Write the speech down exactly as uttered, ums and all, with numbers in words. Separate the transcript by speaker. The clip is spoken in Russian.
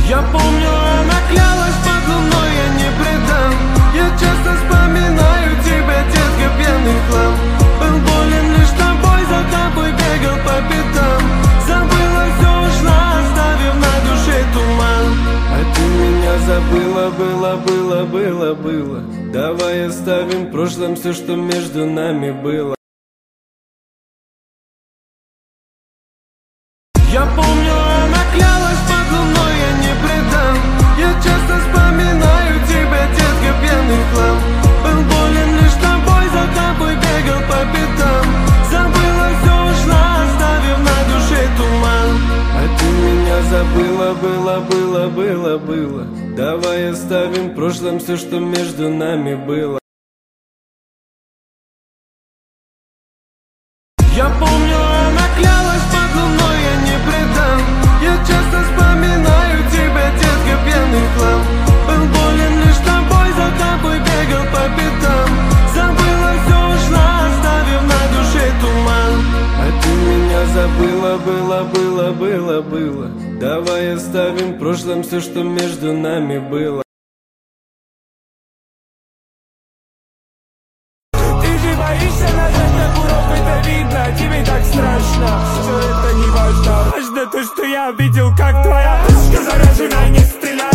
Speaker 1: Я помню, она клялась под луной, я не предам. Я часто вспоминаю тебя, детка, пьяный хлам. Был болен лишь тобой, за тобой бегал по пятам. Забыла, все ушла, оставив на душе туман. А ты меня забыла, было, было, было, было. Давай оставим в прошлом все, что между нами было. Я помню, она клялась под луной, я не предам. Я часто вспоминаю тебя, детка, пьяный хлам. Был болен лишь тобой, за тобой бегал по пятам. Забыла, все ушла, оставив на душе туман. А ты меня забыла, было, было, было, было. Давай оставим в прошлом все, что между нами было. Я помню, она клялась под луной, я не предам. Я часто вспоминаю тебя, детка, пьяный хлам. Был болен лишь тобой, за тобой бегал по пятам. Забыла, все ушла, оставив на душе туман. А ты меня забыла, было, было, было, было. Давай оставим в прошлом все, что между нами было.
Speaker 2: Боишься нажать на курок, это видно, тебе так страшно. Все это не важно, важно то, что я видел, как твоя пушка заряжена, не стреляй.